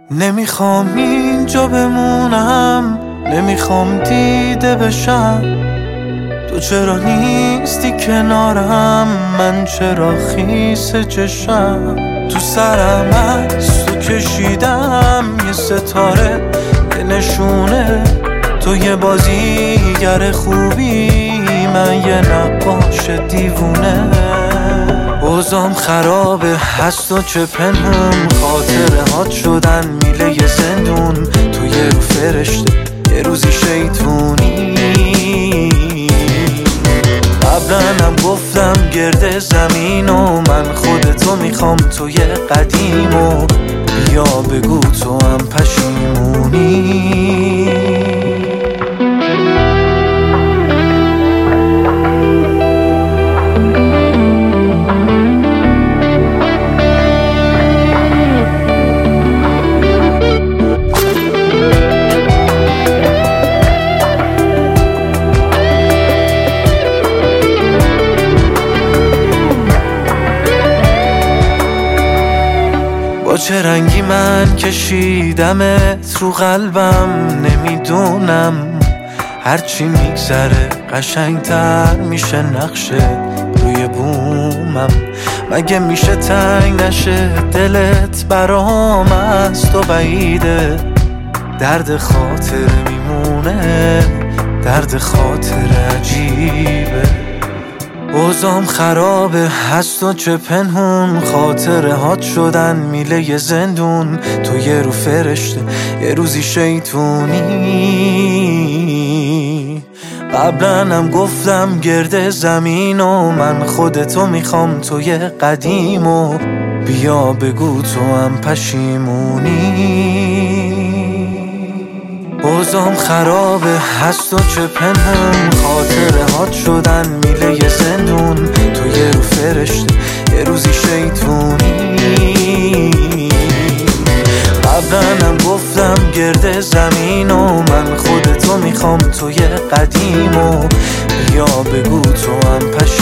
نمیخوام اینجا بمونم، نمیخوام دیده بشم. تو چرا نیستی کنارم، من چرا خیس چشم. تو سرم از تو کشیدم یه ستاره، یه نشونه تو یه بازیگر خوبی، من یه نقاش دیوونه. اوضاعم خرابه، هست و چه پنهون، خاطره هات شدن میله یه زندون. تو یه رو فرشته یه روزی شیطونی. قبلنم گفتم گرد زمین و من خودتو میخوام، تو یه قدیم و بیا بگو تو هم پشیمونی. با چه رنگی من کشیدمت رو قلبم، نمیدونم هرچی میگذره قشنگتر میشه نقشه روی بومم. مگه میشه تنگ نشه دلت برام، از تو بعیده. درد خاطر میمونه، درد خاطر عجیبه. اوضاعم خرابه، هست و چه پنهون، خاطره هات شدن میله یه زندون. تو یه رو فرشته یه روزی شیطونی. قبلنم گفتم گرد زمین و من خودتو میخوام، تو یه قدیم و بیا بگو تو هم پشیمونی. اوضاعم خرابه، هست و چه پنهون، خاطره هات شدن میله یه زندون. تو یه رو فرشته یه روزی شیطونی. قبلنم گفتم گرد زمین و من خودتو میخوام، تو یه قدیم و بیا بگو تو هم